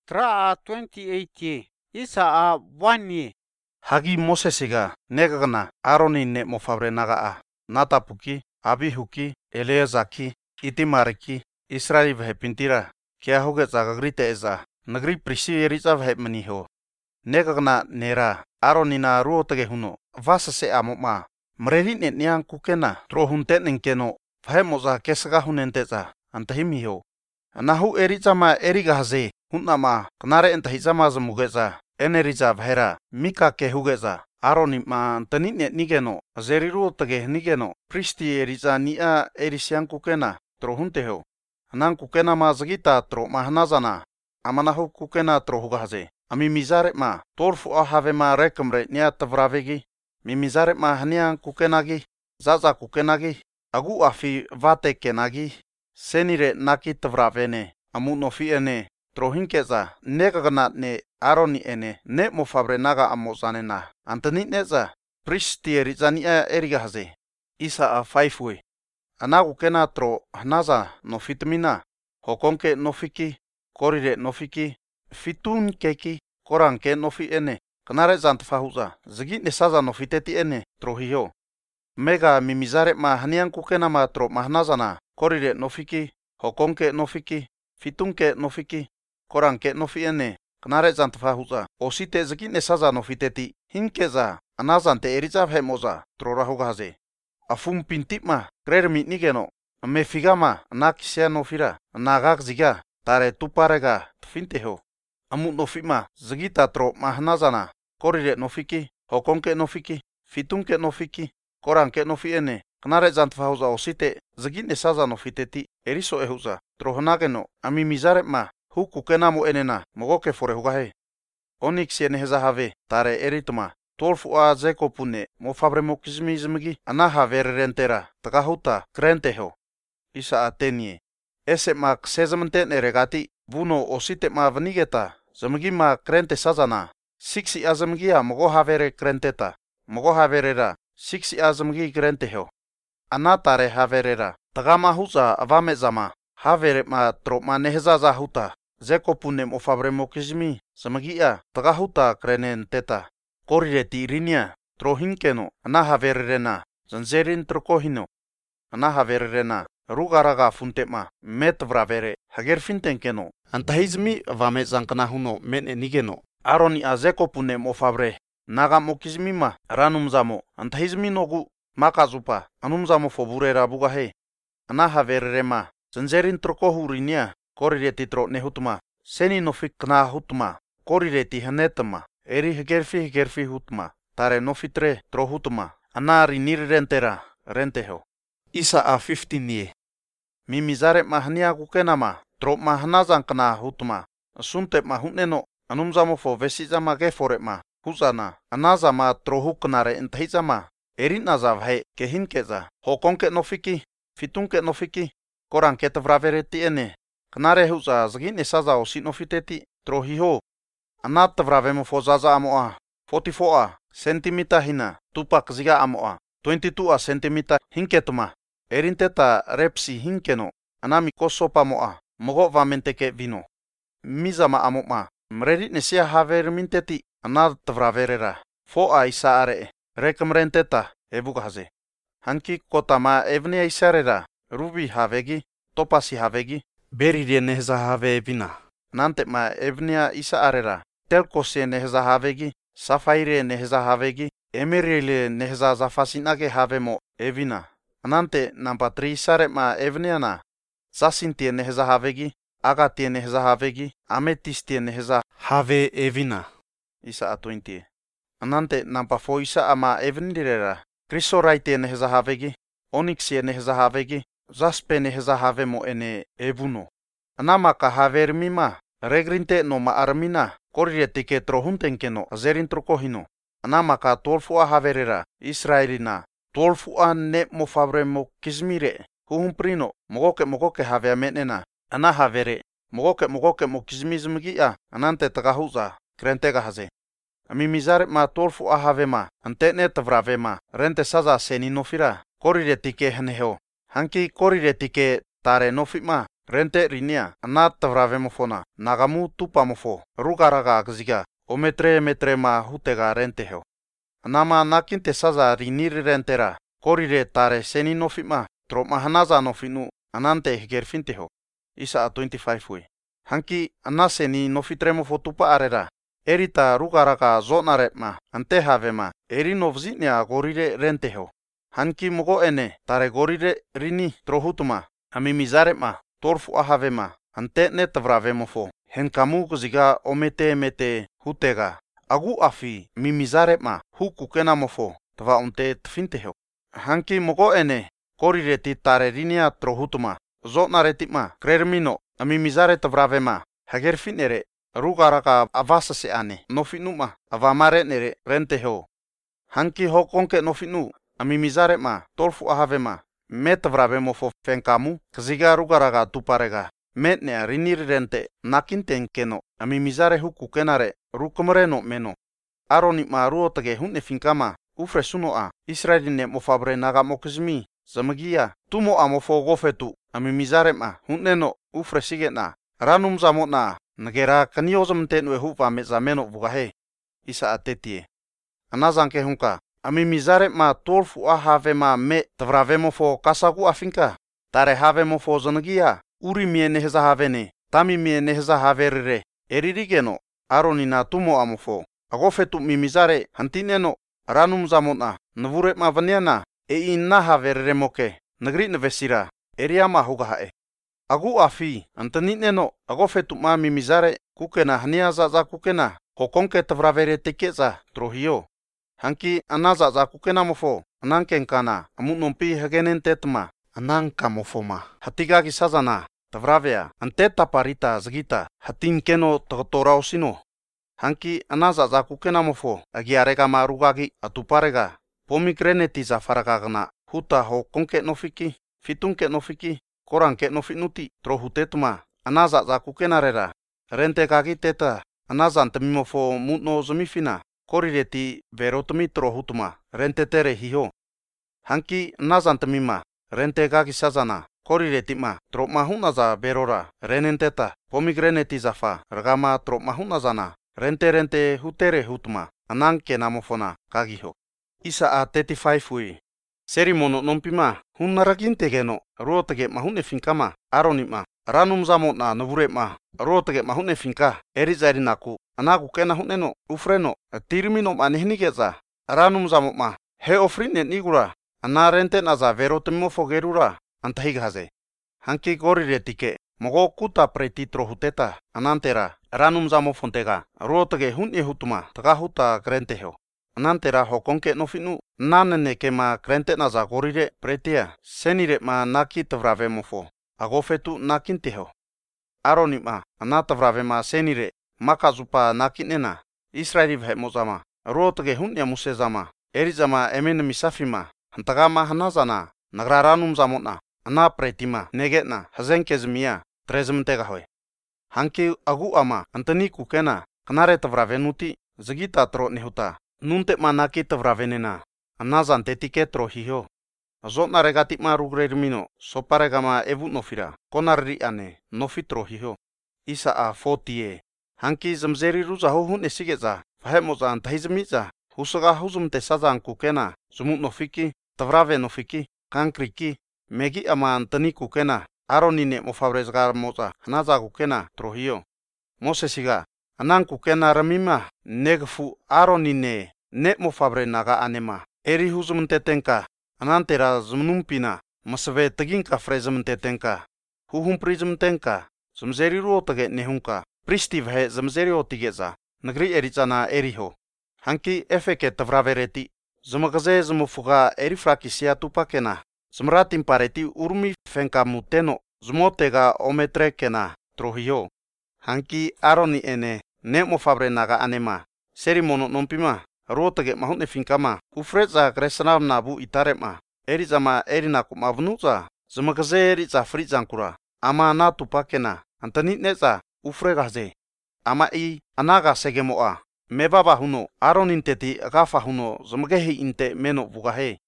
Tra 28 isa a 1 Hagi Mosesiga negagana Aroni ne mofabre nagaa Natapuki, Abihuki, Eleazaki, Itimariki, Israeli vhepintira kia hoge zagagrite eza nagri prisi eriza vhepmaniho. Negagana nera Aronina ruotage huno vasa se amoma mrerine niang kukena trohunte nenkeno vhemoza kesaga hunenteza antahimiho. Nahu erizama erigahaze hunama knare entahizama zamugeza eneriza vhera mika ke hugeza Aroni ma tanine nigeno zeriru tage nigeno pristi eriza nia erisian kukena trohunteho nan kukena ma zagita tro mahnazana amanahu kukena trohugahaze ami mizare ma torfu ahave ma rekamre nia tavravegi mimizare ma hanian kukenagi zaza kukenagi agu afi vate kenagi senire naki tavravene amu nofi ene trohinkeza negagana ne Aroni ene ne mofabre naga amozanena antani neza pristieri zania erigahaze isa a 5 anagu kena tro hnaza no fitamina hokonke nofiki korire nofiki fitun keki koranke nofi ene kanare zantfahuza zigi nesaza nofiteti ene trohiyo mega mimizare ma hanian kukena ma tro mahnazana korire nofiki hokonke nofiki fitunke nofiki koranke nofi ene kanare zantfahuza osite zigi nesaza nofiteti hinkeza anazante eriza vhemoza trorahugaze afum pintipma krermi nigeno mefigama nakisia nofira nagak ziga tare tuparega tfinteho amu nofima zigita tro mahnazana korire nofiki hokonke nofiki fitunke nofiki koranke nofi ene kanare zantfahuza osite zigi nesaza nofiteti eriso ehuza trohnageno ami mizare ma huku kenamo enena mogoke forehugahe Onyx yeneheza have tare eritma tolfu a zekopune mofabre mokizmizmgi anaha vererentera takahuta krenteho isa atenie ese ma ksezamante neregati buno osite ma vanigeta zamgi ma krente sazana siksi azamgi a mogo havere krenteta mogo haverera siksi azamgi krenteho anatare haverera tagama huza avame zama havere ma tropma neheza zahuta zekopune mofabre mokizmi zamagia tagahuta krenenteta korireti rinia trohinkeno anahavererena zanzerin trokohino anahavererena rugaraga funtema metvravere hagerfintenkeno antahizmi vame zankanahuno men enigeno Aroni azekopune mofabre naga mokizmima ranumzamo antahizmi nogu makazupa anumzamo foburera bugahe anahavererema zanzerin trokohurinia korireti tro nehutma seni nofikna hutma korireti hanetma eri gerfi hutma tare nofitre trohutma anari nirrentera renteho isa a 15 ye mimizare mahnia kukenama tro mahnazan kana hutma sunte mahuneno anumzamo fo vesizama geforema huzana anazama trohuknare entahizama erinaza vhe kehinkeza hokonke nofiki fitunke nofiki koranke tavravereti ene knare huza zgine saza osinofiteti trohiho anat vravemo fozaza amoa 44 cm hina tupak ziga amoa 22 cm hinketuma erinteta repsi hinkeno anami kosopa moa mogo vamenteke vino mizama amoma mreri nesia haverminteti anat vraverera foa isaare rekamrenteta ebugaze hanki kotama evnia isarera rubi havegi topasi havegi beri nehza have vina nante ma evnia isaarera telkose nehza havegi safaire nehza havegi emerile nehza zafasinage havemo evina anante nampa 3 sare ma evniana sasintie nehza havegi agatie nehza havegi ametistie nehza have evina isa a 20 anante nampa 4 isa ama evnirera krisoraite nehza havegi onyxie nehza havegi zaspe nehza havemo ene evuno anamaka havermima regrinte no ma armina korirtike trohuntenkeno azerin trokohino anamaka 12 haverera Israelina 12 ne mofabre mokizmire huhumprino mogoke haveamenena anahavere mogoke mokizmizmgia anante tagahuza krentega haze amimizare ma 12 havema antene tavravema rente saza seninofira korirtike haneho hanki korirtike tare nofima rente rinia ana tavravemofona nagamu tupamofo rugaraga gziga ometre ma hutega renteheo. Anama nakinte saza riniri rentera korire tare seni nofima troma hanaza nofinu anante higerfinteho. Isa 25 we. Hanki anaseni nofitremofo tupa arera. Erita rugaraga zonarepma ante havema eri novzinia gorire renteho. Hanki mogo ene tare gorire rini trohutuma amimizarepma torfu ahavema ante ne tavravemofo henkamu gziga omete hutega agu afi mimizarepma hukukenamofo tva unte tfinteho. Hanki mogo ene korireti tare rinia trohutuma zonaretima krermino amimizare tavravema hagerfinere rugaraka avasase ane nofinuma avamare nere renteho. Hanki hokonke nofinu amimizarepma torfu ahavema metavravemofo fenkamu gziga rugaraka tuparega metnea riniri rente nakintenkeno amimizare hukukenare rukumreno meno aronima ruotage hunne finkama ufresunoa Israeline mofabre naga mokizmi zamagia tumo amofo gofetu amimizarema hunneno ufresigena ranum zamona nagera kaniozamtenwe hupa mezameno vugahe. Isa atetie anazanke hunka amimizarema torfu ahavema me tavravemofo kasagu afinka tare havemofo zanagia uri miene heza havene tami miene heza haverire eririgeno aronina tumo amofo agofetu mimizare hantineno ranum zamona navurema vaniana inna haverire moke nagri navesira eriama hugahae agu afi antanineno agofetu ma mimizare kukena hania za kukena hokonke tavravere tekeza trohio. Hanki anaza za kukena mofo anankenkana amunompi hagenen tetma anankamofoma hatigagi sazana tavravea ante taparita zgita hatinkeno toraosino. Hanki anaza za kukena mofo agiarega marugagi atuparega pomikreneti za faragagna huta ho konke nofiki fitunke nofiki koranke nofinuti trohutetma anaza za kukenarera rente kagi teta anaza antamimofo mutno zamifina korireti verotmi trohutma rente tere hiho. Hanki anaza antamima rente kagi sazana koriretima troma hunaza berora renenteta pomikreneti zafa ragama troma hunazana rente hutere hutma ananke namofona kagiho. Isa 35 we. Serimono nompima hunaragintegeno ruotage mahune finkama aronima ranum zamona navurema ruotage mahune finka erizarinaku anaku kena huneno ufreno tirmino manehnigeza ranum zamoma he ofrine nigura anarente naza verotemofo gerura antahigaze. Hanki goriretike mogo kuta preti trohuteta anantera ranum zamofontega ruotage hunye hutuma tagahuta grenteho. Anantera hokonke nofinu nanene kema krente naza gorire pretia senire ma naki tavravemofo agofetu nakinteho. Aronima anatavravema senire makazupa nakinena Israeli vhemozama ruotage hunnya musezama erizama emene misafima hantagama hanazana nagraranum zamona ana pretima negetna hazenkezmia trezmtegahoy. Hanki agu ama antani kukena kanare tavravenuti zagita tro nehuta nunte manaki tavravenena anazan tetike trohiho. Zotna regati ma rugrermino soparegama evu nofira konarri ane nofi trohiho. Isa a 40. Hanki zamzeri ruzaho hun esigeza fahemoza antahizmiza husaga huzumte sazan kukena zumut nofiki tavrave nofiki kankriki megi ama antani kukena aronine mofabrezgar moza hanaza kukena trohiho. Mosesiga anan kukena ramima negfu aronine ne mofabre naga anema eri huzumtetenka anantera zumnumpina masave taginka frezumtetenka huhumprizumtenka zumzeri ruotage nehunka pristivhe zumzeri otigeza nagri erizana eriho. Hanki efeke tavravereti zumagaze zumufuga erifrakisia tupakena zumratim pareti urmi fenka muteno zumotega ometrekena trohiho. Hanki aroni ene ne mofabre naga anema serimono nompima ruotage mahune finkama ufreza kresanav nabu itarema erizama erinaku mavnuza zumagaze eriza frizankura ama na tupakena antani neza ufregaze ama anaga segemoa mebaba huno aroninteti agafa huno zumgehi inte meno vugahe